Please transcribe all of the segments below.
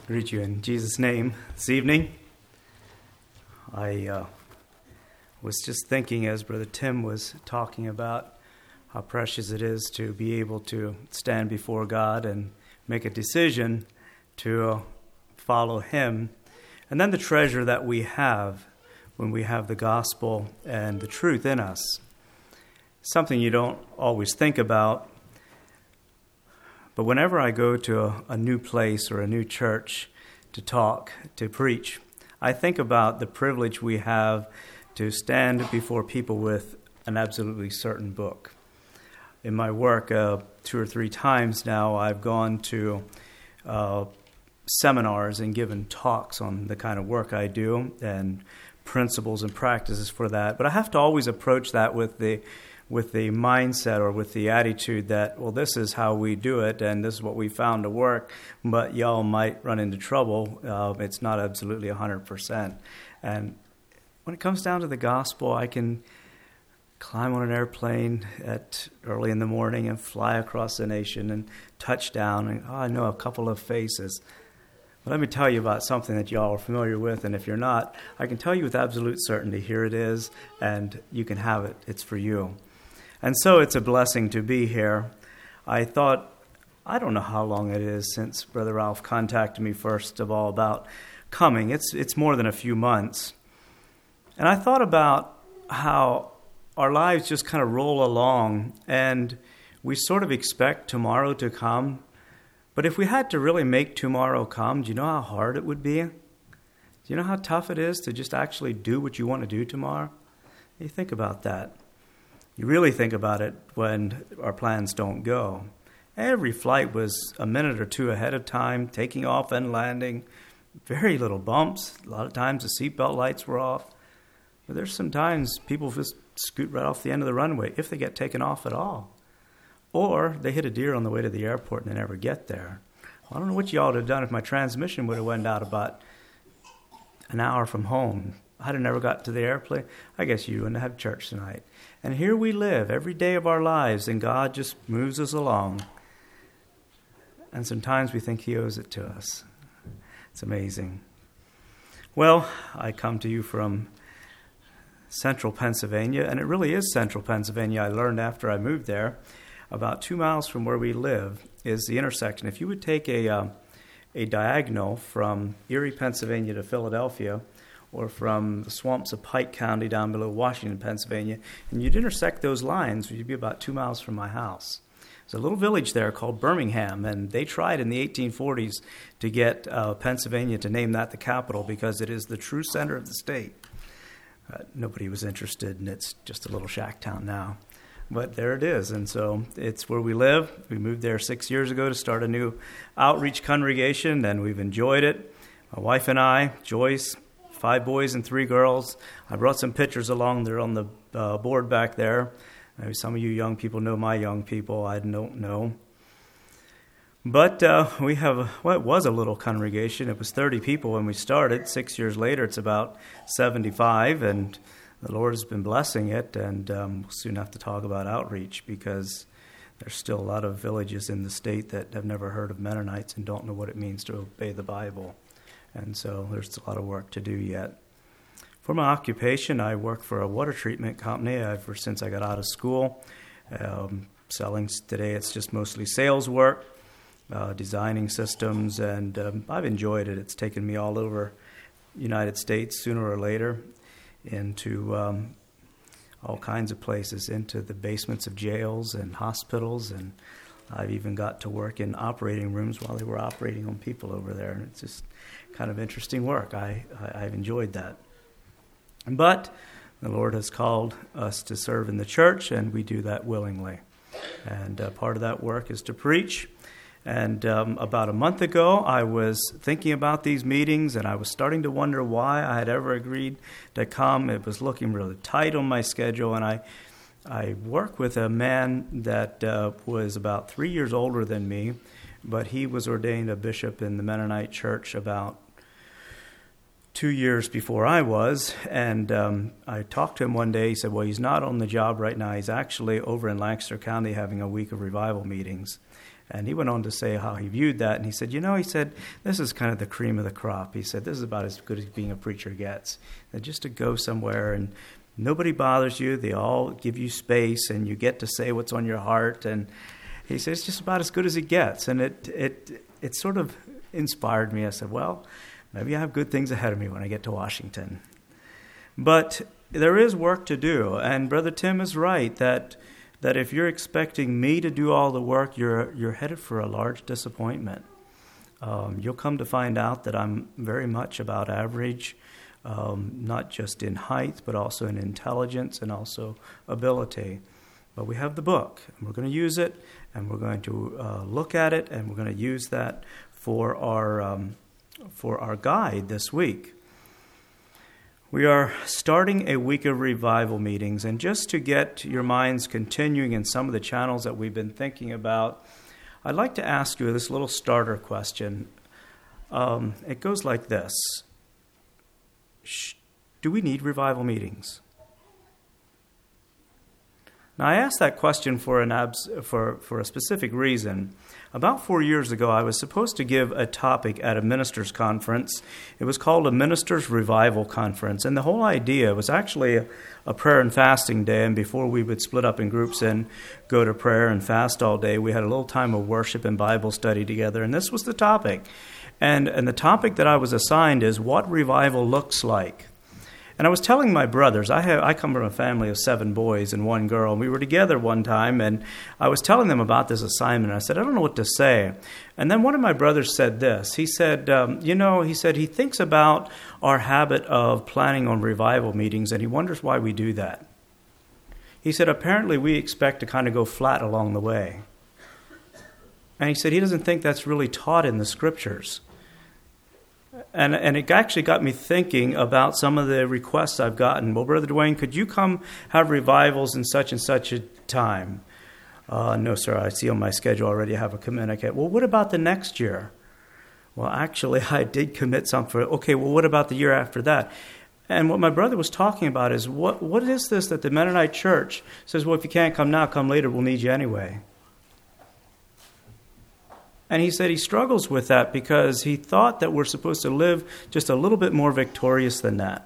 Greet you in Jesus' name this evening. I was just thinking as Brother Tim was talking about how precious it is to be able to stand before God and make a decision to follow Him. And then the treasure that we have when we have the gospel and the truth in us. Something you don't always think about. But whenever I go to a new place or a new church to talk, to preach, I think about the privilege we have to stand before people with an absolutely certain book. In my work, 2 or 3 times now, I've gone to seminars and given talks on the kind of work I do and principles and practices for that. But I have to always approach that with the mindset or with the attitude that, well, this is how we do it and this is what we found to work, but y'all might run into trouble. It's not absolutely 100%. And when it comes down to the gospel, I can climb on an airplane early in the morning and fly across the nation and touch down. And I know a couple of faces. But let me tell you about something that y'all are familiar with, and if you're not, I can tell you with absolute certainty, here it is, and you can have it. It's for you. And so it's a blessing to be here. I thought, I don't know how long it is since Brother Ralph contacted me first of all about coming. It's more than a few months. And I thought about how our lives just kind of roll along, and we sort of expect tomorrow to come. But if we had to really make tomorrow come, do you know how hard it would be? Do you know how tough it is to just actually do what you want to do tomorrow? You think about that. You really think about it when our plans don't go. Every flight was a minute or two ahead of time, taking off and landing. Very little bumps. A lot of times the seatbelt lights were off. But there's sometimes people just scoot right off the end of the runway if they get taken off at all. Or they hit a deer on the way to the airport and they never get there. Well, I don't know what y'all would have done if my transmission would have went out about an hour from home. I'd have never got to the airplane. I guess you wouldn't have church tonight. And here we live every day of our lives, and God just moves us along. And sometimes we think He owes it to us. It's amazing. Well, I come to you from central Pennsylvania, and it really is central Pennsylvania. I learned after I moved there, about 2 miles from where we live is the intersection. If you would take a diagonal from Erie, Pennsylvania to Philadelphia, or from the swamps of Pike County down below Washington, Pennsylvania, and you'd intersect those lines, you'd be about 2 miles from my house. There's a little village there called Birmingham, and they tried in the 1840s to get Pennsylvania to name that the capital because it is the true center of the state. Nobody was interested, and it's just a little shack town now. But there it is, and so it's where we live. We moved there 6 years ago to start a new outreach congregation, and we've enjoyed it. My wife and I, Joyce, 5 boys and 3 girls. I brought some pictures along. They're on the board back there. Maybe some of you young people know my young people. I don't know. But we have, it was a little congregation. It was 30 people when we started. 6 years later, it's about 75, and the Lord has been blessing it. And we'll soon have to talk about outreach because there's still a lot of villages in the state that have never heard of Mennonites and don't know what it means to obey the Bible. And so there's a lot of work to do yet. For my occupation, I work for a water treatment company ever since I got out of school. Selling today, it's just mostly sales work, designing systems, and I've enjoyed it. It's taken me all over the United States sooner or later into all kinds of places, into the basements of jails and hospitals, and I've even got to work in operating rooms while they were operating on people over there. And it's just kind of interesting work. I've enjoyed that. But the Lord has called us to serve in the church, and we do that willingly. And part of that work is to preach. And about a month ago, I was thinking about these meetings, and I was starting to wonder why I had ever agreed to come. It was looking really tight on my schedule, and I work with a man that was about 3 years older than me, but he was ordained a bishop in the Mennonite church about 2 years before I was. And I talked to him one day. He said, well, he's not on the job right now. He's actually over in Lancaster County having a week of revival meetings. And he went on to say how he viewed that. And he said, he said, this is kind of the cream of the crop. He said, this is about as good as being a preacher gets. And just to go somewhere and nobody bothers you. They all give you space and you get to say what's on your heart. And he said, it's just about as good as it gets. And it sort of inspired me. I said, well, maybe I have good things ahead of me when I get to Washington. But there is work to do. And Brother Tim is right that if you're expecting me to do all the work, you're headed for a large disappointment. You'll come to find out that I'm very much about average, not just in height, but also in intelligence and also ability. But we have the book, and we're going to use it, and we're going to look at it, and we're going to use that for our guide this week. We are starting a week of revival meetings, and just to get your minds continuing in some of the channels that we've been thinking about, I'd like to ask you this little starter question. It goes like this. Do we need revival meetings? Now, I asked that question for a specific reason. About 4 years ago, I was supposed to give a topic at a ministers' conference. It was called a Ministers' Revival Conference, and the whole idea was actually a prayer and fasting day, and before we would split up in groups and go to prayer and fast all day, we had a little time of worship and Bible study together, and this was the topic. And the topic that I was assigned is what revival looks like. And I was telling my brothers, I come from a family of 7 boys and 1 girl, and we were together one time, and I was telling them about this assignment. I said, I don't know what to say. And then one of my brothers said this. He said, he thinks about our habit of planning on revival meetings, and he wonders why we do that. He said, apparently we expect to kind of go flat along the way. And he said he doesn't think that's really taught in the Scriptures. And it actually got me thinking about some of the requests I've gotten. Well, Brother Dwayne, could you come have revivals in such and such a time? No, sir, I see on my schedule already I have a commitment. Okay, well, what about the next year? Well, actually, I did commit something. Okay, well, what about the year after that? And what my brother was talking about is, what is this that the Mennonite Church says, well, if you can't come now, come later, we'll need you anyway. And he said he struggles with that because he thought that we're supposed to live just a little bit more victorious than that.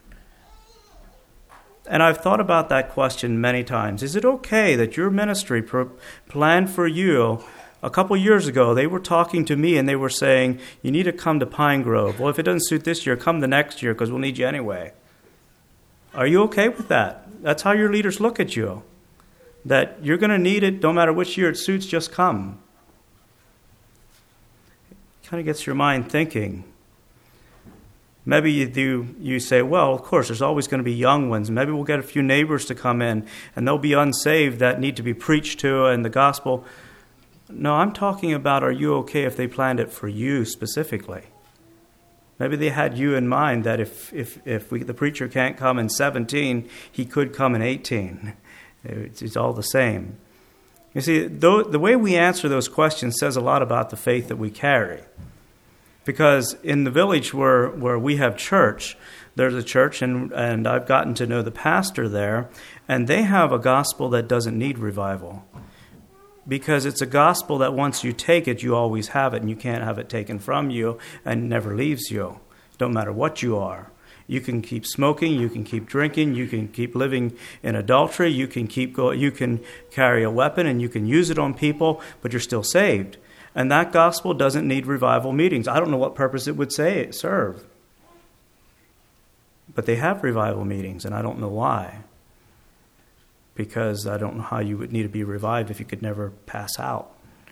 And I've thought about that question many times. Is it okay that your ministry planned for you a couple years ago? They were talking to me and they were saying, you need to come to Pine Grove. Well, if it doesn't suit this year, come the next year because we'll need you anyway. Are you okay with that? That's how your leaders look at you. That you're going to need it, no matter which year it suits, just come. Kind of gets your mind thinking. Maybe you say, well, of course, there's always going to be young ones. Maybe we'll get a few neighbors to come in, and they'll be unsaved that need to be preached to and the gospel. No, I'm talking about, are you okay if they planned it for you specifically? Maybe they had you in mind that if the preacher can't come in 17, he could come in 18. It's all the same. You see, the way we answer those questions says a lot about the faith that we carry. Because in the village where we have church, there's a church, and I've gotten to know the pastor there, and they have a gospel that doesn't need revival. Because it's a gospel that once you take it, you always have it, and you can't have it taken from you, and it never leaves you. Don't matter what you are. You can keep smoking, you can keep drinking, you can keep living in adultery, you can carry a weapon and you can use it on people, but you're still saved. And that gospel doesn't need revival meetings. I don't know what purpose it would serve. But they have revival meetings, and I don't know why. Because I don't know how you would need to be revived if you could never pass out.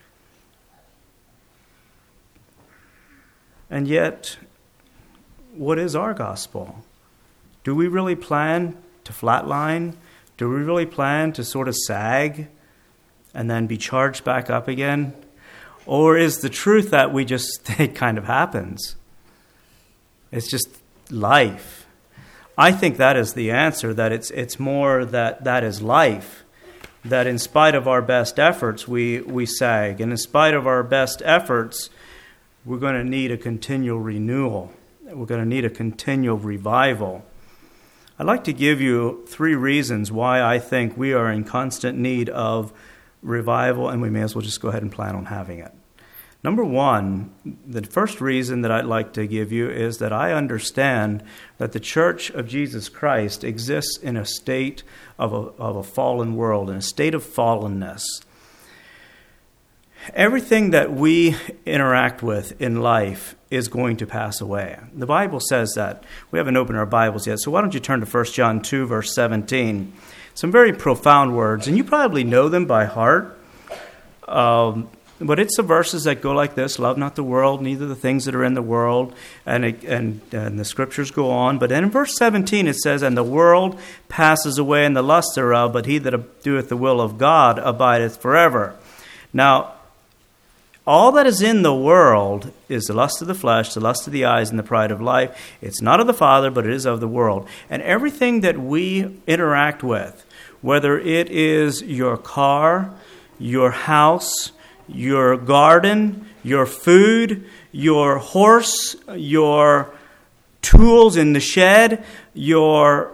And yet, what is our gospel? Do we really plan to flatline? Do we really plan to sort of sag and then be charged back up again? Or is the truth that it kind of happens? It's just life. I think that is the answer, that it's more that is life. That in spite of our best efforts, we sag. And in spite of our best efforts, we're going to need a continual renewal. We're going to need a continual revival. I'd like to give you 3 reasons why I think we are in constant need of revival, and we may as well just go ahead and plan on having it. Number one, the first reason that I'd like to give you is that I understand that the Church of Jesus Christ exists in a state of a fallen world, in a state of fallenness. Everything that we interact with in life is going to pass away. The Bible says that. We haven't opened our Bibles yet, so why don't you turn to 1 John 2, verse 17. Some very profound words, and you probably know them by heart. But it's the verses that go like this: love not the world, neither the things that are in the world. And the scriptures go on. But then in verse 17 it says, and the world passes away and the lust thereof, but he that doeth the will of God abideth forever. Now, all that is in the world is the lust of the flesh, the lust of the eyes, and the pride of life. It's not of the Father, but it is of the world. And everything that we interact with, whether it is your car, your house, your garden, your food, your horse, your tools in the shed, your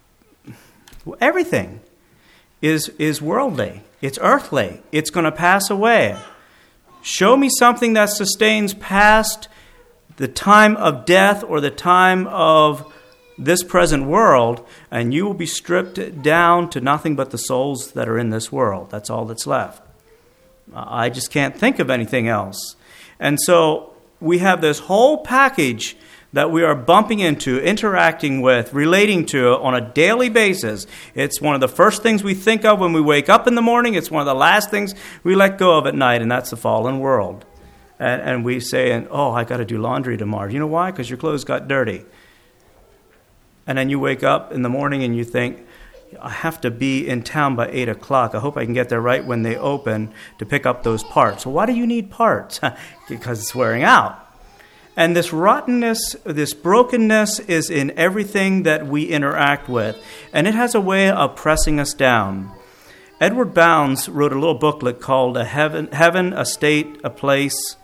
everything is worldly. It's earthly. It's going to pass away. Show me something that sustains past the time of death or the time of this present world, and you will be stripped down to nothing but the souls that are in this world. That's all that's left. I just can't think of anything else. And so we have this whole package that we are bumping into, interacting with, relating to on a daily basis. It's one of the first things we think of when we wake up in the morning. It's one of the last things we let go of at night, and that's the fallen world. And we say, I got to do laundry tomorrow. You know why? Because your clothes got dirty. And then you wake up in the morning and you think, I have to be in town by 8 o'clock. I hope I can get there right when they open to pick up those parts. Well, why do you need parts? Because it's wearing out. And this rottenness, this brokenness is in everything that we interact with. And it has a way of pressing us down. Edward Bounds wrote a little booklet called Heaven, a State, a Place,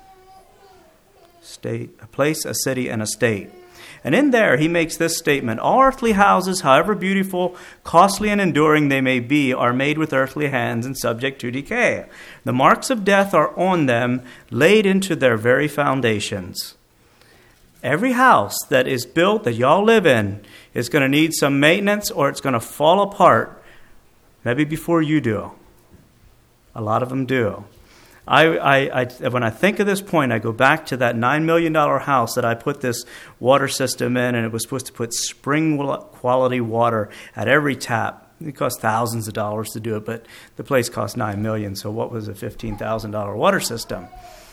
a City, and a State. And in there, he makes this statement: all earthly houses, however beautiful, costly, and enduring they may be, are made with earthly hands and subject to decay. The marks of death are on them, laid into their very foundations. Every house that is built, that y'all live in, is going to need some maintenance, or it's going to fall apart, maybe before you do. A lot of them do. When I think of this point, I go back to that $9 million house that I put this water system in, and it was supposed to put spring quality water at every tap. It cost thousands of dollars to do it, but the place cost $9 million, so what was a $15,000 water system?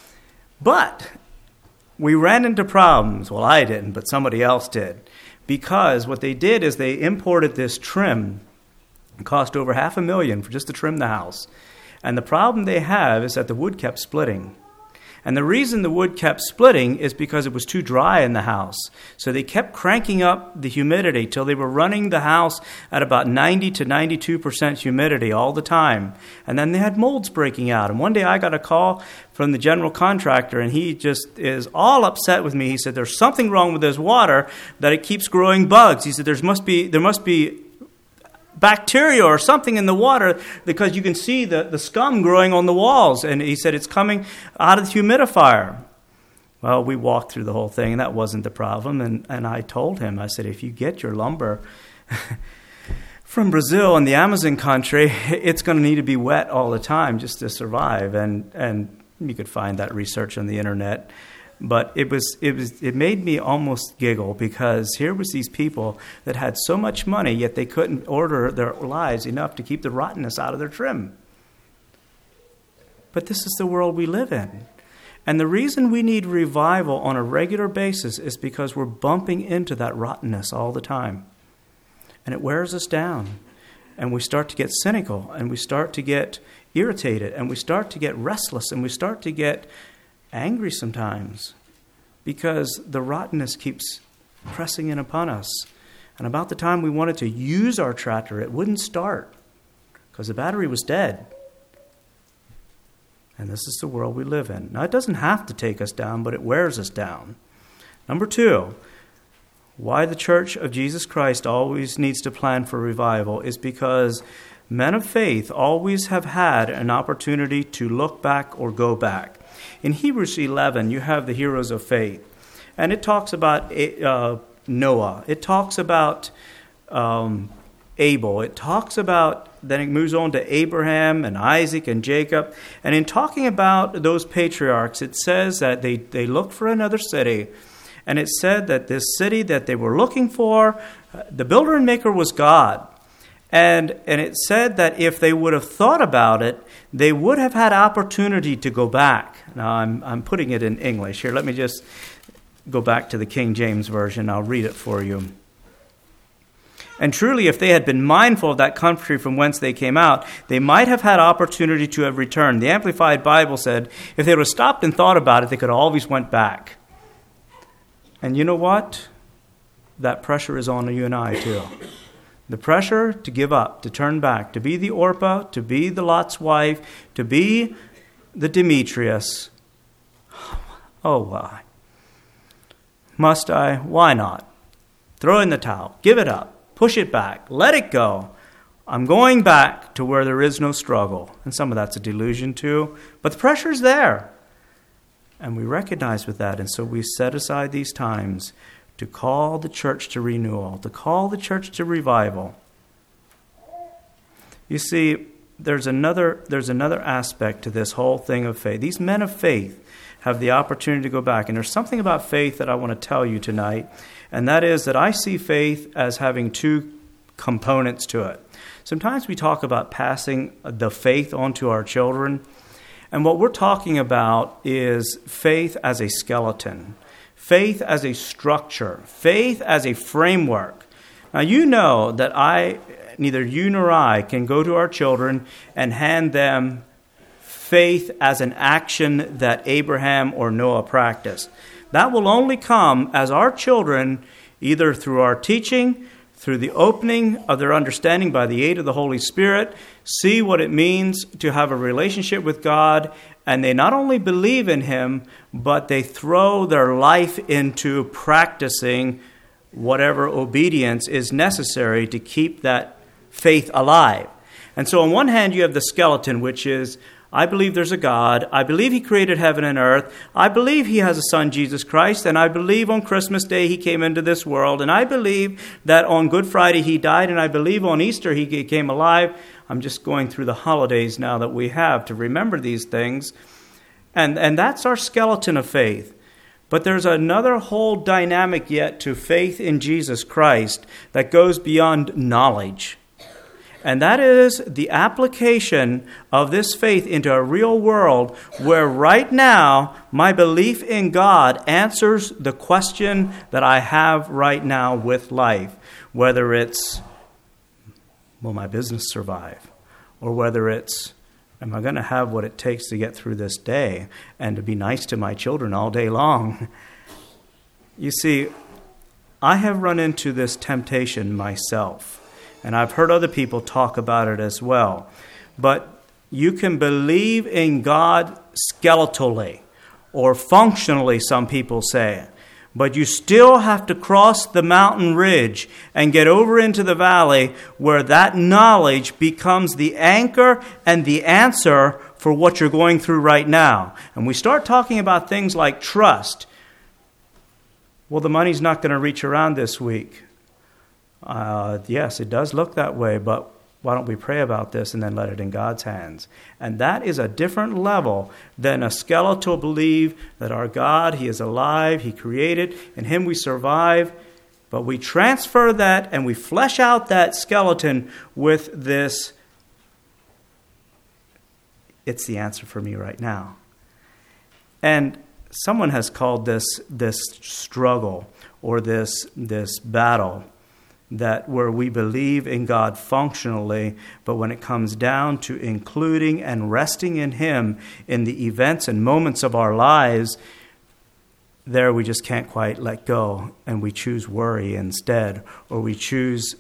But we ran into problems. Well, I didn't, but somebody else did. Because what they did is they imported this trim. It cost over $500,000 just to trim the house. And the problem they have is that the wood kept splitting. And the reason the wood kept splitting is because it was too dry in the house. So they kept cranking up the humidity till they were running the house at about 90 to 92% humidity all the time. And then they had molds breaking out. And one day I got a call from the general contractor, and he just is all upset with me. He said, there's something wrong with this water, that it keeps growing bugs. He said, there must be bacteria or something in the water, because you can see the scum growing on the walls. And he said it's coming out of the humidifier. Well, we walked through the whole thing, and that wasn't the problem. And I told him, I said, if you get your lumber from Brazil and the Amazon country, it's going to need to be wet all the time just to survive. And you could find that research on the internet. But it made me almost giggle, because here was these people that had so much money, yet they couldn't order their lives enough to keep the rottenness out of their trim. But this is the world we live in. And the reason we need revival on a regular basis is because we're bumping into that rottenness all the time. And it wears us down. And we start to get cynical, and we start to get irritated, and we start to get restless, and we start to get angry sometimes, because the rottenness keeps pressing in upon us. And about the time we wanted to use our tractor, it wouldn't start because the battery was dead. And this is the world we live in. Now, it doesn't have to take us down, but it wears us down. Number 2, why the Church of Jesus Christ always needs to plan for revival is because men of faith always have had an opportunity to look back or go back. In Hebrews 11, you have the heroes of faith. And it talks about Noah. It talks about Abel. It talks about, then it moves on to Abraham and Isaac and Jacob. And in talking about those patriarchs, it says that they looked for another city. And it said that this city that they were looking for, the builder and maker was God. And it said that if they would have thought about it, they would have had opportunity to go back. Now, I'm putting it in English here. Let me just go back to the King James Version. I'll read it for you. And truly, if they had been mindful of that country from whence they came out, they might have had opportunity to have returned. The Amplified Bible said, if they would have stopped and thought about it, they could have always went back. And you know what? That pressure is on you and I too. The pressure to give up, to turn back, to be the Orpah, to be the Lot's wife, to be the Demetrius. Oh, why? Must I? Why not? Throw in the towel. Give it up. Push it back. Let it go. I'm going back to where there is no struggle. And some of that's a delusion too. But the pressure's there. And we recognize with that. And so we set aside these times to call the church to renewal, to call the church to revival. You see, there's another aspect to this whole thing of faith. These men of faith have the opportunity to go back. And there's something about faith that I want to tell you tonight, and that is that I see faith as having two components to it. Sometimes we talk about passing the faith on to our children, and what we're talking about is faith as a skeleton, faith as a structure, faith as a framework. Now, you know that neither you nor I can go to our children and hand them faith as an action that Abraham or Noah practiced. That will only come as our children, either through our teaching, through the opening of their understanding by the aid of the Holy Spirit, see what it means to have a relationship with God, and they not only believe in Him, but they throw their life into practicing whatever obedience is necessary to keep that faith alive. And so on one hand, you have the skeleton, which is, I believe there's a God. I believe He created heaven and earth. I believe He has a Son, Jesus Christ. And I believe on Christmas Day He came into this world. And I believe that on Good Friday He died. And I believe on Easter He came alive. I'm just going through the holidays now that we have to remember these things. And that's our skeleton of faith. But there's another whole dynamic yet to faith in Jesus Christ that goes beyond knowledge. And that is the application of this faith into a real world where right now my belief in God answers the question that I have right now with life. Whether it's, will my business survive? Or whether it's, am I going to have what it takes to get through this day and to be nice to my children all day long? You see, I have run into this temptation myself. And I've heard other people talk about it as well. But you can believe in God skeletally or functionally, some people say. But you still have to cross the mountain ridge and get over into the valley where that knowledge becomes the anchor and the answer for what you're going through right now. And we start talking about things like trust. Well, the money's not going to reach around this week. Yes, it does look that way, but why don't we pray about this and then let it in God's hands? And that is a different level than a skeletal belief that our God, He is alive, He created, in Him we survive. But we transfer that and we flesh out that skeleton with this, it's the answer for me right now. And someone has called this struggle or this battle, that where we believe in God functionally, but when it comes down to including and resting in Him in the events and moments of our lives, there we just can't quite let go, and we choose worry instead, or we choose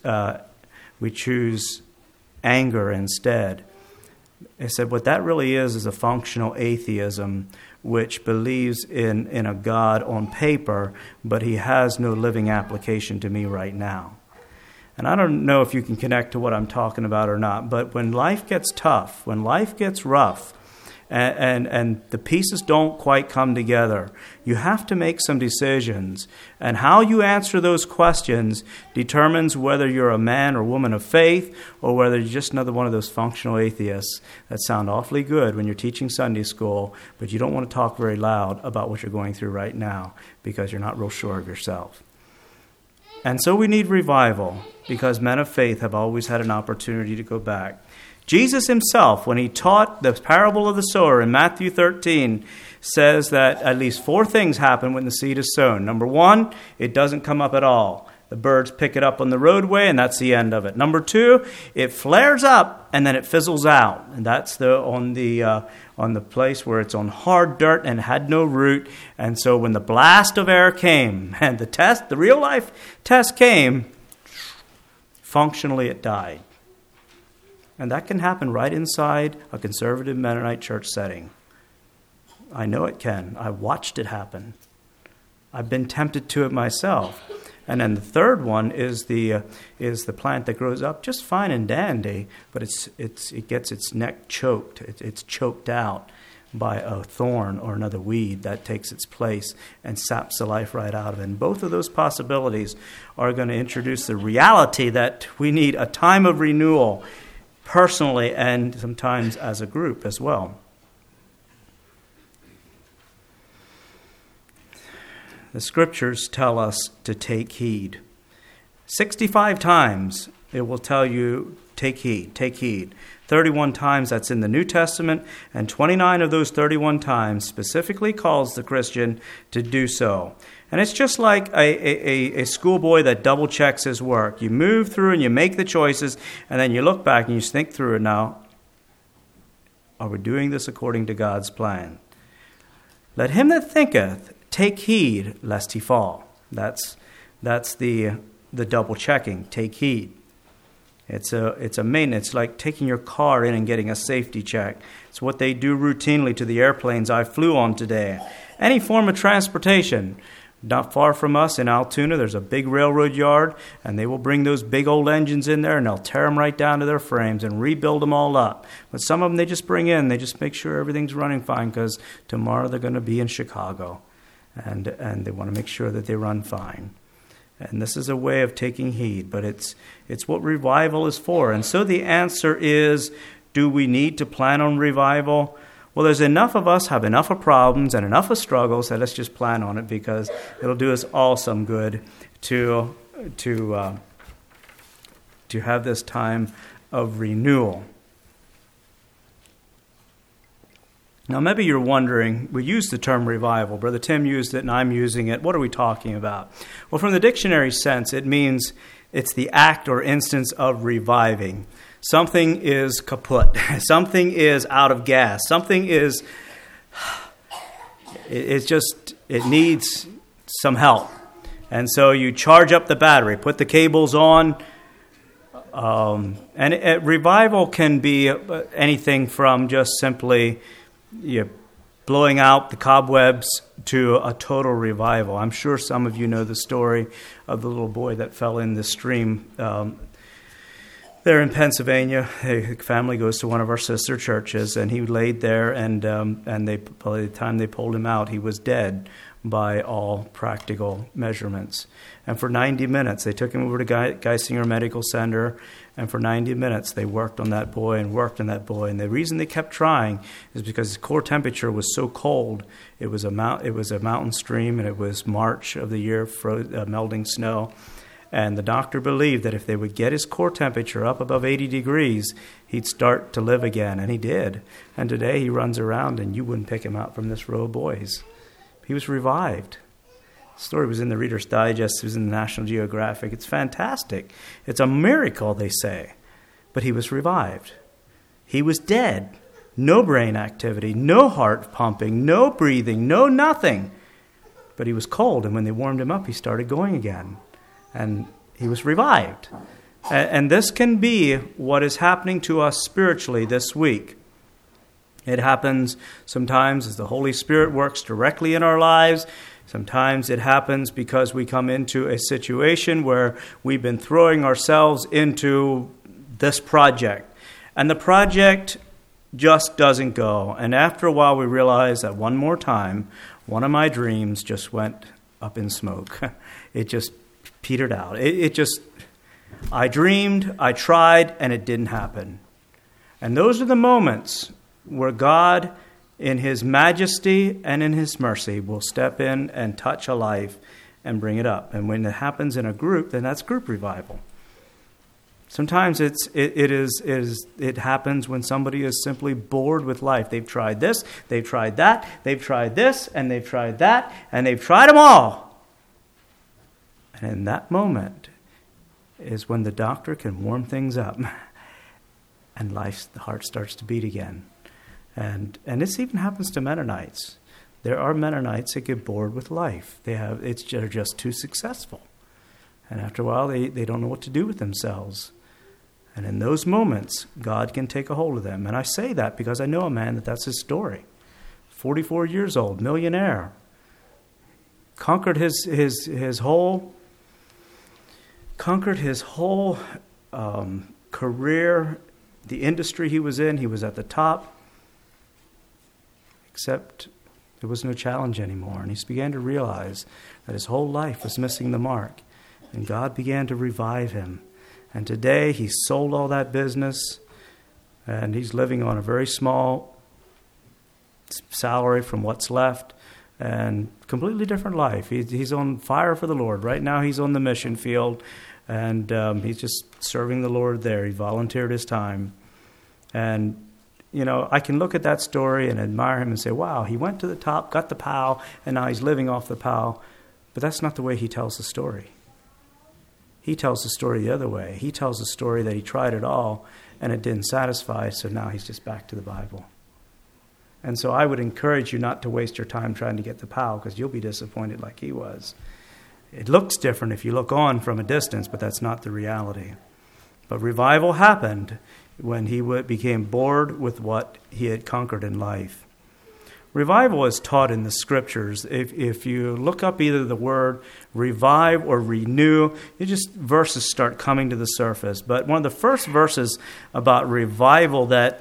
anger instead. I said what that really is a functional atheism, which believes in a God on paper, but He has no living application to me right now. And I don't know if you can connect to what I'm talking about or not, but when life gets tough, when life gets rough, and the pieces don't quite come together, you have to make some decisions. And how you answer those questions determines whether you're a man or woman of faith or whether you're just another one of those functional atheists that sound awfully good when you're teaching Sunday school, but you don't want to talk very loud about what you're going through right now because you're not real sure of yourself. And so we need revival because men of faith have always had an opportunity to go back. Jesus himself, when he taught the parable of the sower in Matthew 13, says that at least 4 things happen when the seed is sown. Number 1, it doesn't come up at all. The birds pick it up on the roadway, and that's the end of it. Number 2, it flares up, and then it fizzles out. And that's on the place where it's on hard dirt and had no root. And so when the blast of air came, and the real-life test came, functionally it died. And that can happen right inside a conservative Mennonite church setting. I know it can. I watched it happen. I've been tempted to it myself. And then the third one is the plant that grows up just fine and dandy, but it gets its neck choked. It's choked out by a thorn or another weed that takes its place and saps the life right out of it. And both of those possibilities are going to introduce the reality that we need a time of renewal, personally and sometimes as a group as well. The scriptures tell us to take heed. 65 times it will tell you, take heed, take heed. 31 times that's in the New Testament, and 29 of those 31 times specifically calls the Christian to do so. And it's just like a schoolboy that double checks his work. You move through and you make the choices, and then you look back and you think through it now. Are we doing this according to God's plan? Let him that thinketh take heed lest he fall. That's the double checking. Take heed. It's a maintenance, like taking your car in and getting a safety check. It's what they do routinely to the airplanes I flew on today. Any form of transportation. Not far from us in Altoona, there's a big railroad yard, and they will bring those big old engines in there, and they'll tear them right down to their frames and rebuild them all up. But some of them they just bring in. They just make sure everything's running fine because tomorrow they're going to be in Chicago, and they want to make sure that they run fine. And this is a way of taking heed, but it's what revival is for. And so the answer is, do we need to plan on revival? Well, there's enough of us, have enough of problems and enough of struggles that let's just plan on it because it'll do us all some good to have this time of renewal. Now, maybe you're wondering, we use the term revival. Brother Tim used it and I'm using it. What are we talking about? Well, from the dictionary sense, it means it's the act or instance of reviving. Something is kaput. Something is out of gas. Something is, it needs some help. And so you charge up the battery, put the cables on. Revival can be anything from just simply blowing out the cobwebs to a total revival. I'm sure some of you know the story of the little boy that fell in the stream there in Pennsylvania. The family goes to one of our sister churches, and he laid there, and by the time they pulled him out, he was dead by all practical measurements. And for 90 minutes, they took him over to Geisinger Medical Center, and for 90 minutes, they worked on that boy and worked on that boy. And the reason they kept trying is because his core temperature was so cold. It was a mountain stream, and it was March of the year, melting snow. And the doctor believed that if they would get his core temperature up above 80 degrees, he'd start to live again. And he did. And today he runs around, and you wouldn't pick him out from this row of boys. He was revived. The story was in the Reader's Digest. It was in the National Geographic. It's fantastic. It's a miracle, they say. But he was revived. He was dead. No brain activity, no heart pumping, no breathing, no nothing. But he was cold, and when they warmed him up, he started going again. And he was revived. And this can be what is happening to us spiritually this week. It happens sometimes as the Holy Spirit works directly in our lives. Sometimes it happens because we come into a situation where we've been throwing ourselves into this project. And the project just doesn't go. And after a while we realize that one more time, one of my dreams just went up in smoke. It just petered out. I dreamed, I tried, and it didn't happen. And those are the moments where God, in His majesty and in His mercy, will step in and touch a life and bring it up. And when it happens in a group, then that's group revival. Sometimes it happens when somebody is simply bored with life. They've tried this, they've tried that, they've tried this, and they've tried that, and they've tried them all. And in that moment is when the doctor can warm things up and the heart starts to beat again. And this even happens to Mennonites. There are Mennonites that get bored with life. They're just too successful. And after a while, they don't know what to do with themselves. And in those moments, God can take a hold of them. And I say that because I know a man that's his story. 44 years old, millionaire. Conquered his whole career, the industry he was in. He was at the top. Except there was no challenge anymore. And he began to realize that his whole life was missing the mark. And God began to revive him. And today he sold all that business, and he's living on a very small salary from what's left, and completely different life. He's on fire for the Lord. Right now he's on the mission field, and he's just serving the Lord there. He volunteered his time. And, I can look at that story and admire him and say, wow, he went to the top, got the POW, and now he's living off the POW. But that's not the way he tells the story. He tells the story the other way. He tells the story that he tried it all and it didn't satisfy, so now he's just back to the Bible. And so I would encourage you not to waste your time trying to get the POW, because you'll be disappointed like he was. It looks different if you look on from a distance, but that's not the reality. But revival happened when he became bored with what he had conquered in life. Revival is taught in the Scriptures. If you look up either the word revive or renew, verses start coming to the surface. But one of the first verses about revival that,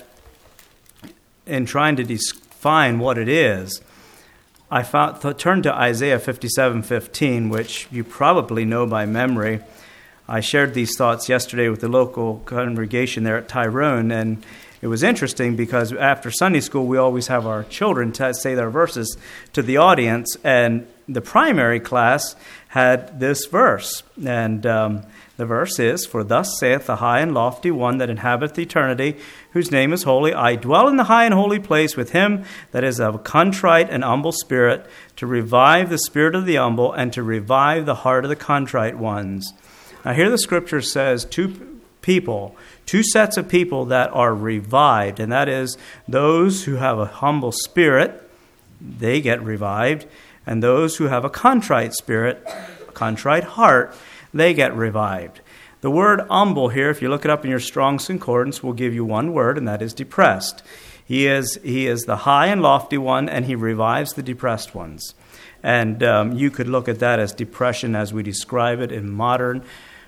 in trying to define what it is, I turned to Isaiah 57:15, which you probably know by memory. I shared these thoughts yesterday with the local congregation there at Tyrone, and it was interesting because after Sunday school, we always have our children say their verses to the audience, and the primary class had this verse. And the verse is, "For thus saith the high and lofty one that inhabiteth eternity, whose name is holy, I dwell in the high and holy place with him that is of a contrite and humble spirit, to revive the spirit of the humble and to revive the heart of the contrite ones." Now here the Scripture says two sets of people that are revived, and that is those who have a humble spirit, they get revived, and those who have a contrite spirit, a contrite heart, they get revived. The word humble here, if you look it up in your Strong's Concordance, will give you one word, and that is depressed. He is the high and lofty one, and he revives the depressed ones. And you could look at that as depression as we describe it in modern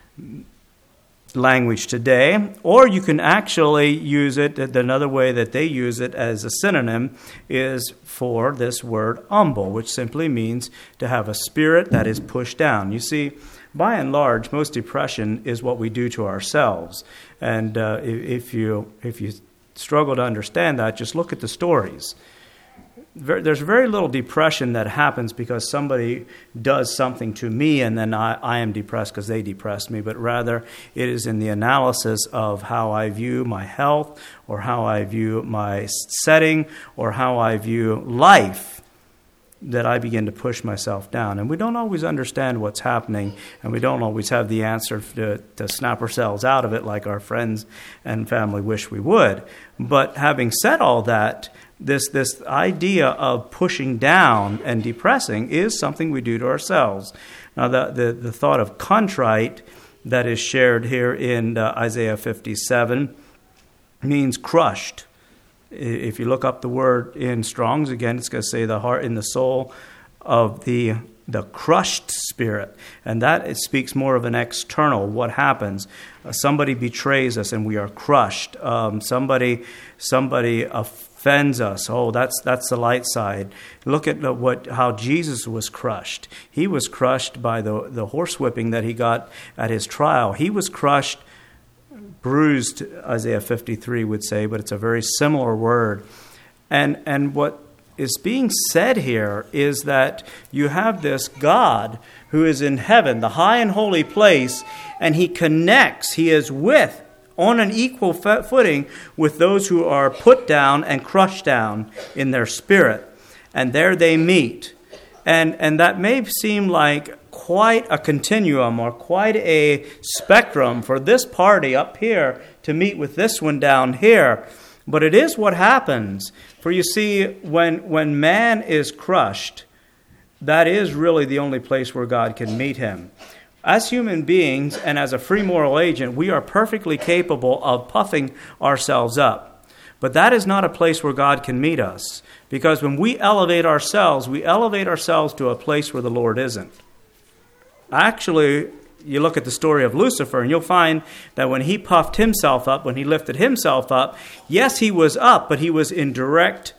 language today, or you can actually use it, another way that they use it as a synonym is for this word humble, which simply means to have a spirit that is pushed down. You see, by and large, most depression is what we do to ourselves. And if you struggle to understand that, just look at the stories. There's very little depression that happens because somebody does something to me and then I am depressed because they depressed me, but rather it is in the analysis of how I view my health or how I view my setting or how I view life that I begin to push myself down. And we don't always understand what's happening, and we don't always have the answer to snap ourselves out of it like our friends and family wish we would. But having said all that, this idea of pushing down and depressing is something we do to ourselves. Now, the thought of contrite that is shared here in Isaiah 57 means crushed, If you look up the word in Strong's again, it's going to say the heart and the soul of the crushed spirit. And that it speaks more of an external, what happens. Somebody betrays us and we are crushed. Somebody offends us. Oh, that's the light side. Look at how Jesus was crushed. He was crushed by the horsewhipping that he got at his trial. He was crushed, bruised, Isaiah 53 would say, but it's a very similar word. And what is being said here is that you have this God who is in heaven, the high and holy place, and he connects, he is on an equal footing with those who are put down and crushed down in their spirit. And there they meet. And that may seem like quite a continuum or quite a spectrum for this party up here to meet with this one down here. But it is what happens. For you see, when man is crushed, that is really the only place where God can meet him. As human beings and as a free moral agent, we are perfectly capable of puffing ourselves up. But that is not a place where God can meet us. Because when we elevate ourselves to a place where the Lord isn't. Actually, you look at the story of Lucifer, and you'll find that when he puffed himself up, when he lifted himself up, yes, he was up, but he was in direct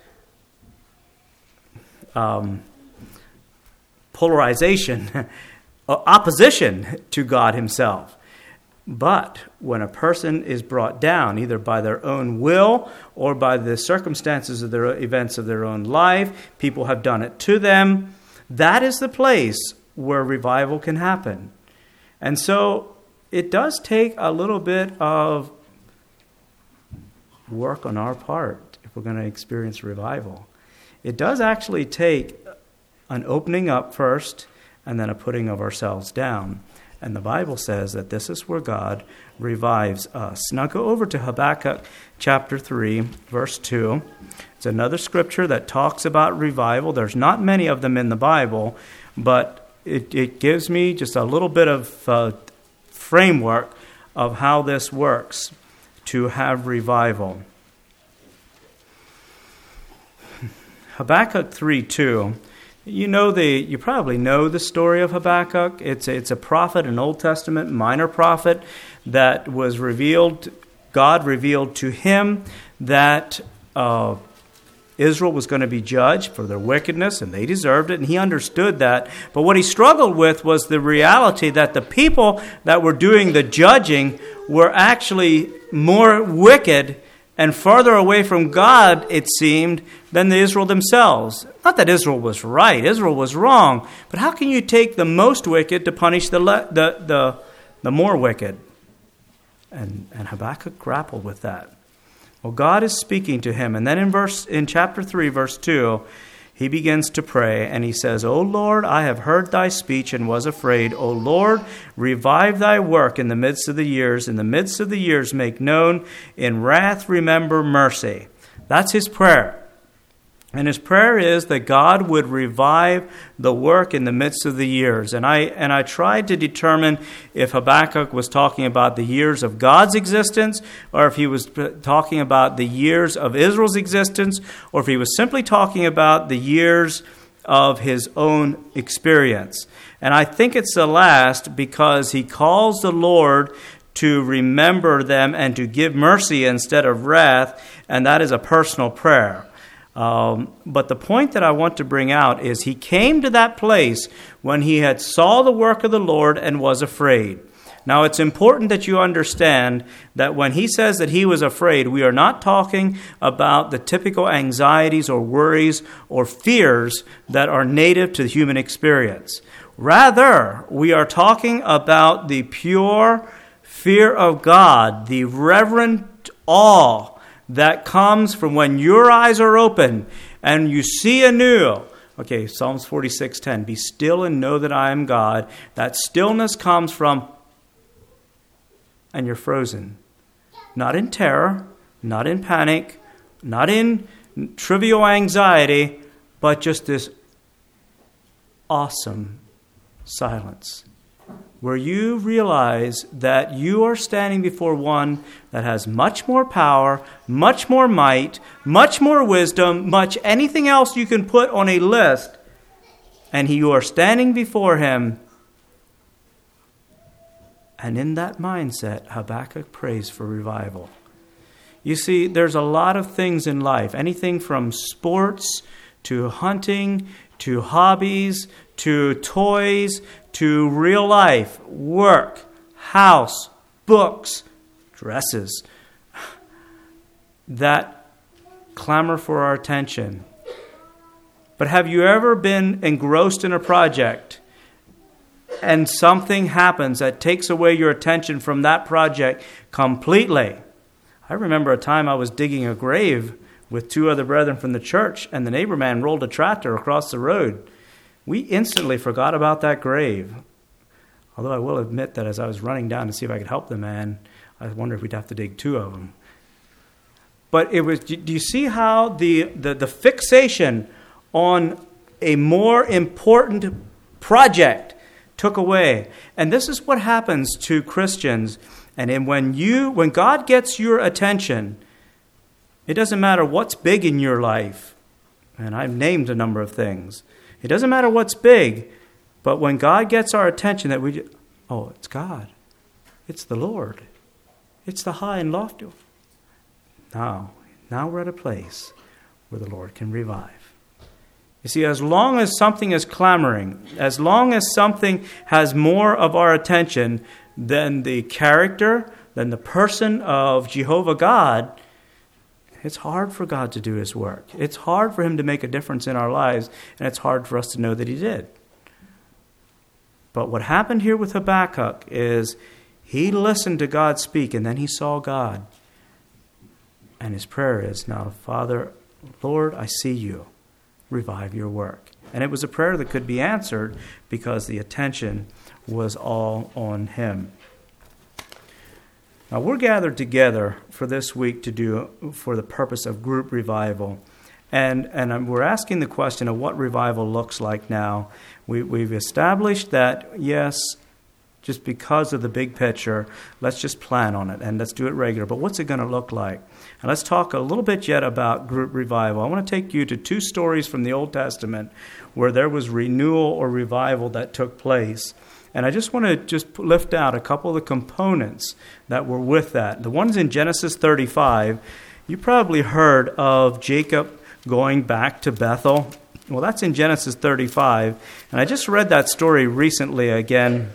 polarization, opposition to God himself. But when a person is brought down, either by their own will or by the circumstances of their events of their own life, people have done it to them, that is the place where revival can happen. And so it does take a little bit of work on our part if we're going to experience revival. It does actually take an opening up first and then a putting of ourselves down. And the Bible says that this is where God revives us. Now go over to Habakkuk chapter 3, verse 2. It's another scripture that talks about revival. There's not many of them in the Bible, but it gives me just a little bit of framework of how this works to have revival. Habakkuk 3:2. You probably know the story of Habakkuk. It's a prophet, an Old Testament minor prophet that was revealed. God revealed to him that Israel was going to be judged for their wickedness, and they deserved it, and he understood that. But what he struggled with was the reality that the people that were doing the judging were actually more wicked and farther away from God, it seemed, than the Israel themselves. Not that Israel was right, Israel was wrong, but how can you take the most wicked to punish the more wicked? And Habakkuk grappled with that. Well, God is speaking to him. And then in chapter 3, verse 2, he begins to pray. And he says, O Lord, I have heard thy speech and was afraid. O Lord, revive thy work in the midst of the years. In the midst of the years make known. In wrath remember mercy. That's his prayer. And his prayer is that God would revive the work in the midst of the years. And I tried to determine if Habakkuk was talking about the years of God's existence, or if he was talking about the years of Israel's existence, or if he was simply talking about the years of his own experience. And I think it's the last, because he calls the Lord to remember them and to give mercy instead of wrath, and that is a personal prayer. But the point that I want to bring out is he came to that place when he had saw the work of the Lord and was afraid. Now, it's important that you understand that when he says that he was afraid, we are not talking about the typical anxieties or worries or fears that are native to the human experience. Rather, we are talking about the pure fear of God, the reverent awe that comes from when your eyes are open and you see anew. Okay, Psalms 46:10, be still and know that I am God. That stillness comes from, and you're frozen. Not in terror, not in panic, not in trivial anxiety, but just this awesome silence. where you realize that you are standing before one that has much more power, much more might, much more wisdom, much anything else you can put on a list, and you are standing before him. And in that mindset, Habakkuk prays for revival. You see, there's a lot of things in life, anything from sports to hunting to hobbies to toys to real life, work, house, books, dresses, that clamor for our attention. But have you ever been engrossed in a project and something happens that takes away your attention from that project completely? I remember a time I was digging a grave with two other brethren from the church, and the neighbor man rolled a tractor across the road. We instantly forgot about that grave. Although I will admit that as I was running down to see if I could help the man, I wondered if we'd have to dig two of them. But it was. Do you see how the fixation on a more important project took away? And this is what happens to Christians. And when God gets your attention, it doesn't matter what's big in your life. And I've named a number of things. It doesn't matter what's big, but when God gets our attention, it's God. It's the Lord. It's the high and lofty. Now we're at a place where the Lord can revive. You see, as long as something is clamoring, as long as something has more of our attention than the character, than the person of Jehovah God, it's hard for God to do his work. It's hard for him to make a difference in our lives, and it's hard for us to know that he did. But what happened here with Habakkuk is he listened to God speak, and then he saw God. And his prayer is, now, Father, Lord, I see you. Revive your work. And it was a prayer that could be answered because the attention was all on him. Now, we're gathered together for this week to do for the purpose of group revival. And we're asking the question of what revival looks like now. We've established that, yes, just because of the big picture, let's just plan on it and let's do it regular. But what's it going to look like? And let's talk a little bit yet about group revival. I want to take you to two stories from the Old Testament where there was renewal or revival that took place. And I just want to lift out a couple of the components that were with that. The one's in Genesis 35. You probably heard of Jacob going back to Bethel. Well, that's in Genesis 35. And I just read that story recently again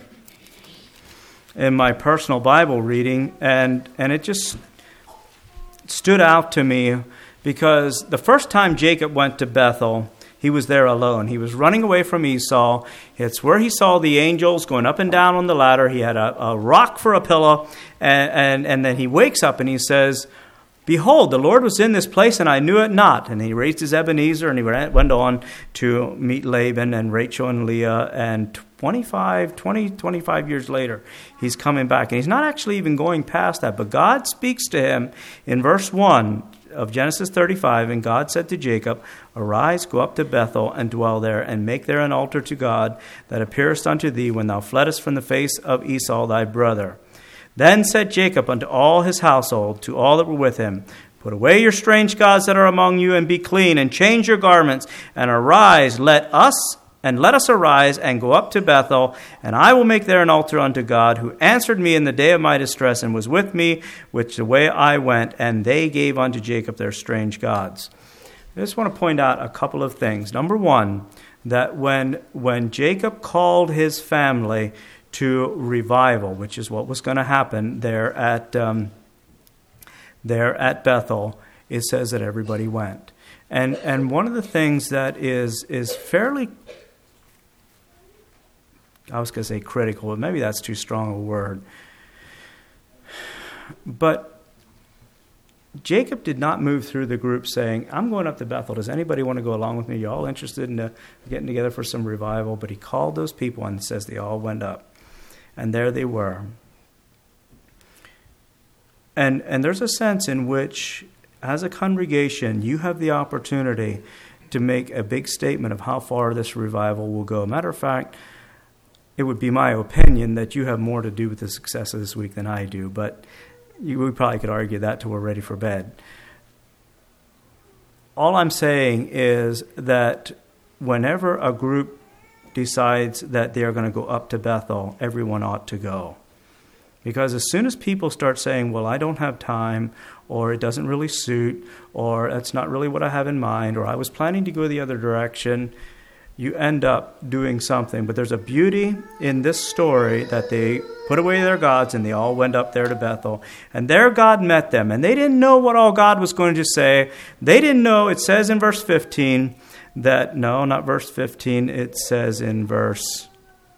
in my personal Bible reading. And it just stood out to me because the first time Jacob went to Bethel, he was there alone. He was running away from Esau. It's where he saw the angels going up and down on the ladder. He had a rock for a pillow. And then he wakes up and he says, "Behold, the Lord was in this place and I knew it not." And he raised his Ebenezer and he went on to meet Laban and Rachel and Leah. And 25 years later, he's coming back. And he's not actually even going past that. But God speaks to him in verse 1 of Genesis 35, and God said to Jacob, "Arise, go up to Bethel, and dwell there, and make there an altar to God that appearest unto thee when thou fleddest from the face of Esau thy brother." Then said Jacob unto all his household, to all that were with him, "Put away your strange gods that are among you, and be clean, and change your garments, and arise, let us arise and go up to Bethel, and I will make there an altar unto God, who answered me in the day of my distress, and was with me, which the way I went, and they gave unto Jacob their strange gods." I just want to point out a couple of things. Number one, that when Jacob called his family to revival, which is what was going to happen there at Bethel, it says that everybody went. And one of the things that is fairly, I was going to say critical, but maybe that's too strong a word. But Jacob did not move through the group saying, "I'm going up to Bethel. Does anybody want to go along with me? You all interested in getting together for some revival?" But he called those people and says they all went up. And there they were. And there's a sense in which, as a congregation, you have the opportunity to make a big statement of how far this revival will go. Matter of fact, it would be my opinion that you have more to do with the success of this week than I do, but we probably could argue that till we're ready for bed. All I'm saying is that whenever a group decides that they are going to go up to Bethel, everyone ought to go. Because as soon as people start saying, well, I don't have time, or it doesn't really suit, or that's not really what I have in mind, or I was planning to go the other direction, you end up doing something. But there's a beauty in this story that they put away their gods and they all went up there to Bethel. And there God met them. And they didn't know what all God was going to say. They didn't know. It says in verse 15 that, no, not verse 15. It says in verse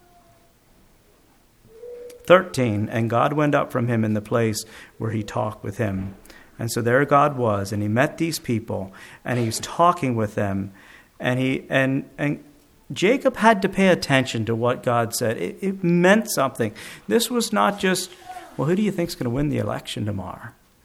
13, and God went up from him in the place where he talked with him. And so there God was, and he met these people, and he was talking with them. And Jacob had to pay attention to what God said. It meant something. This was not just, well, who do you think is going to win the election tomorrow?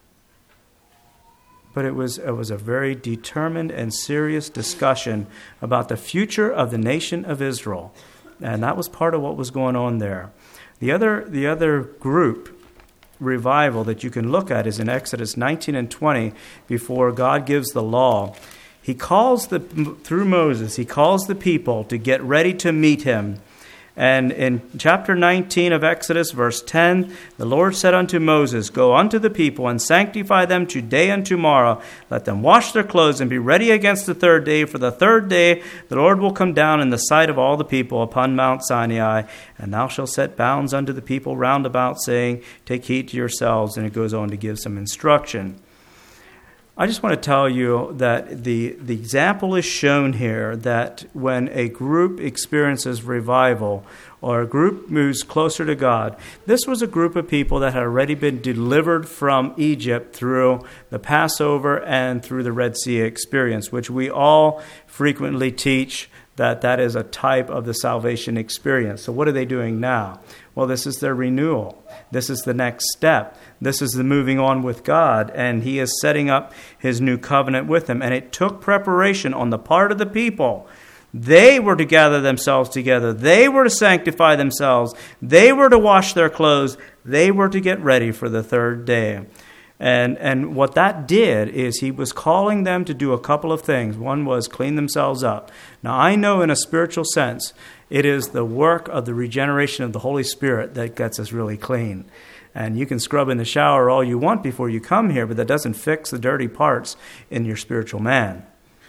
But it was a very determined and serious discussion about the future of the nation of Israel. And that was part of what was going on there. The other group revival that you can look at is in Exodus 19 and 20, before God gives the law. He calls through Moses, he calls the people to get ready to meet him. And in chapter 19 of Exodus, verse 10, the Lord said unto Moses, go unto the people and sanctify them today and tomorrow. Let them wash their clothes and be ready against the third day. For the third day the Lord will come down in the sight of all the people upon Mount Sinai. And thou shalt set bounds unto the people round about, saying, take heed to yourselves. And it goes on to give some instruction. I just want to tell you that the example is shown here that when a group experiences revival or a group moves closer to God, this was a group of people that had already been delivered from Egypt through the Passover and through the Red Sea experience, which we all frequently teach that is a type of the salvation experience. So what are they doing now? Well, this is their renewal. This is the next step. This is the moving on with God, and he is setting up his new covenant with them. And it took preparation on the part of the people. They were to gather themselves together. They were to sanctify themselves. They were to wash their clothes. They were to get ready for the third day. And what that did is he was calling them to do a couple of things. One was clean themselves up. Now, I know in a spiritual sense, it is the work of the regeneration of the Holy Spirit that gets us really clean. And you can scrub in the shower all you want before you come here, but that doesn't fix the dirty parts in your spiritual man.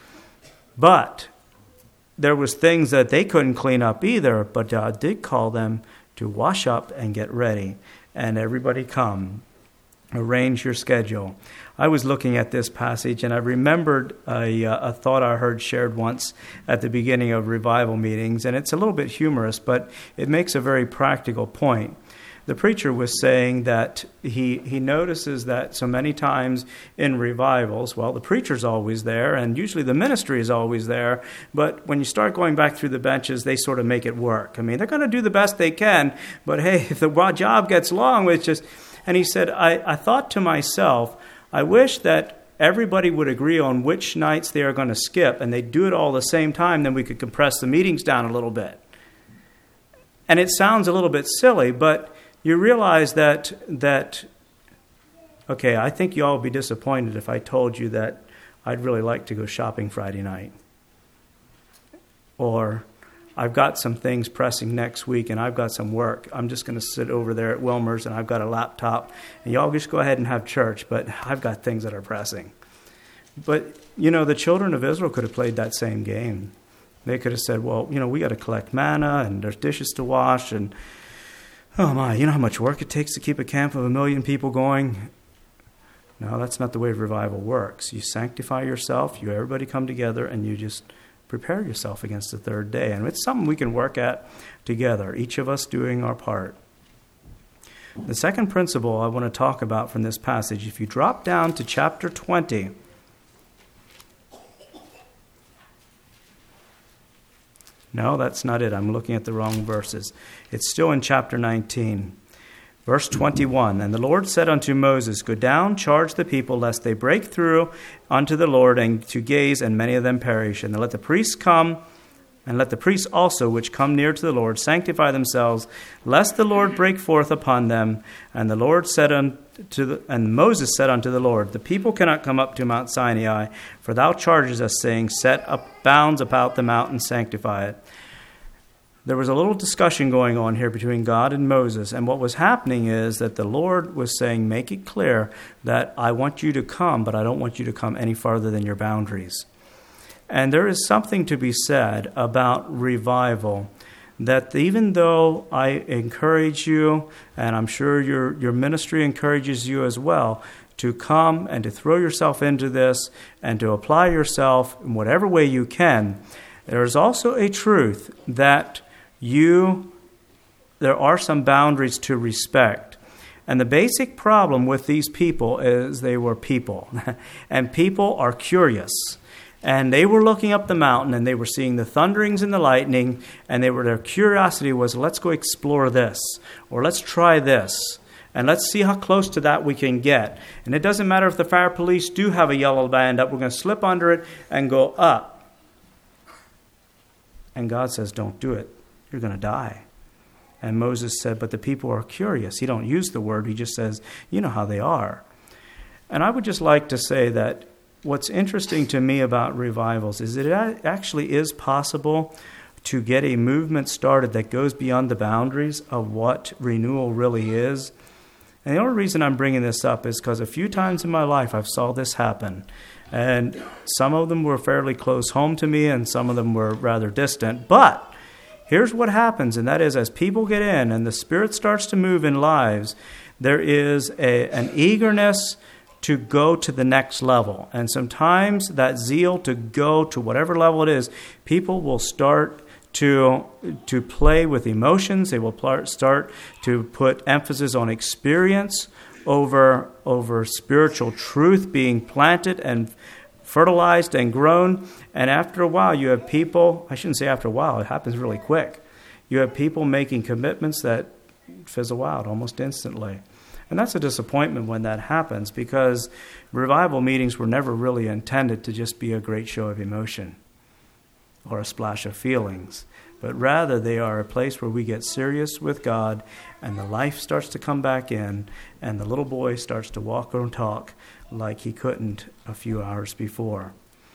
But there was things that they couldn't clean up either, but God did call them to wash up and get ready. And everybody come. Arrange your schedule. I was looking at this passage and I remembered a thought I heard shared once at the beginning of revival meetings, and it's a little bit humorous, but it makes a very practical point. The preacher was saying that he notices that so many times in revivals, well, the preacher's always there, and usually the ministry is always there, but when you start going back through the benches, they sort of make it work. I mean, they're going to do the best they can, but hey, if the job gets long, it's just... And he said, I thought to myself, I wish that everybody would agree on which nights they are going to skip, and they do it all the same time, then we could compress the meetings down a little bit. And it sounds a little bit silly, but you realize that okay, I think you all would be disappointed if I told you that I'd really like to go shopping Friday night. Or I've got some things pressing next week and I've got some work. I'm just going to sit over there at Wilmer's and I've got a laptop. And y'all just go ahead and have church, but I've got things that are pressing. But, the children of Israel could have played that same game. They could have said, well, we got to collect manna and there's dishes to wash. And, oh my, you know how much work it takes to keep a camp of 1 million people going? No, that's not the way revival works. You sanctify yourself, everybody come together, and you just prepare yourself against the third day. And it's something we can work at together, each of us doing our part. The second principle I want to talk about from this passage, if you drop down to chapter 20, no, that's not it. I'm looking at the wrong verses. It's still in chapter 19. Verse 21, and the Lord said unto Moses, go down, charge the people, lest they break through unto the Lord, and to gaze, and many of them perish. And let the priests come And let the priests also, which come near to the Lord, sanctify themselves, lest the Lord break forth upon them. And Moses said unto the Lord, the people cannot come up to Mount Sinai, for thou chargest us, saying, set up bounds about the mountain, sanctify it. There was a little discussion going on here between God and Moses, and what was happening is that the Lord was saying, make it clear that I want you to come, but I don't want you to come any farther than your boundaries. And there is something to be said about revival, that even though I encourage you, and I'm sure your ministry encourages you as well, to come and to throw yourself into this and to apply yourself in whatever way you can, there is also a truth that there are some boundaries to respect. And the basic problem with these people is they were people. And people are curious. And they were looking up the mountain and they were seeing the thunderings and the lightning, and their curiosity was, let's go explore this, or let's try this, and let's see how close to that we can get. And it doesn't matter if the fire police do have a yellow band up, we're going to slip under it and go up. And God says, don't do it. You're going to die. And Moses said, but the people are curious. He don't use the word. He just says, you know how they are. And I would just like to say that what's interesting to me about revivals is that it actually is possible to get a movement started that goes beyond the boundaries of what renewal really is. And the only reason I'm bringing this up is because a few times in my life I've saw this happen. And some of them were fairly close home to me and some of them were rather distant. But here's what happens, and that is as people get in and the Spirit starts to move in lives, there is an eagerness to go to the next level. And sometimes that zeal to go to whatever level it is, people will start to play with emotions. They will start to put emphasis on experience over spiritual truth being planted and fertilized and grown. And after a while, you have people, I shouldn't say after a while, it happens really quick. You have people making commitments that fizzle out almost instantly. And that's a disappointment when that happens, because revival meetings were never really intended to just be a great show of emotion or a splash of feelings, but rather they are a place where we get serious with God and the life starts to come back in and the little boy starts to walk and talk like he couldn't a few hours before.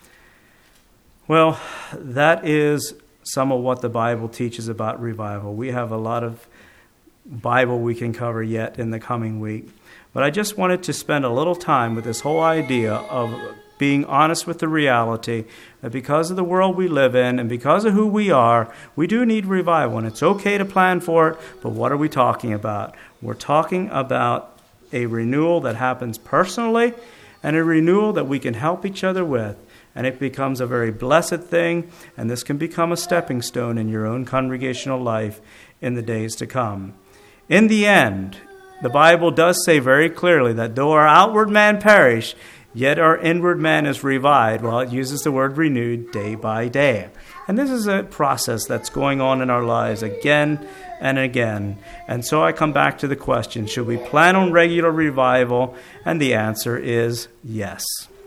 Well, that is some of what the Bible teaches about revival. We have a lot of Bible we can cover yet in the coming week. But I just wanted to spend a little time with this whole idea of being honest with the reality that because of the world we live in and because of who we are, we do need revival. And it's okay to plan for it, but what are we talking about? We're talking about a renewal that happens personally and a renewal that we can help each other with. And it becomes a very blessed thing, and this can become a stepping stone in your own congregational life in the days to come. In the end, the Bible does say very clearly that though our outward man perish, yet our inward man is revived. Well, it uses the word renewed day by day. And this is a process that's going on in our lives again and again. And so I come back to the question, should we plan on regular revival? And the answer is yes.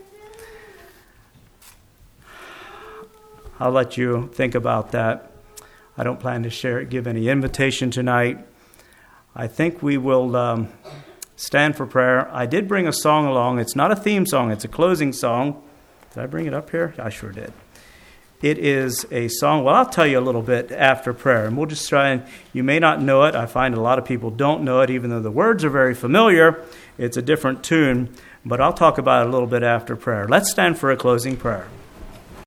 I'll let you think about that. I don't plan to give any invitation tonight. I think we will stand for prayer. I did bring a song along. It's not a theme song. It's a closing song. Did I bring it up here? I sure did. It is a song. Well, I'll tell you a little bit after prayer. And we'll just try and, you may not know it. I find a lot of people don't know it, even though the words are very familiar. It's a different tune. But I'll talk about it a little bit after prayer. Let's stand for a closing prayer.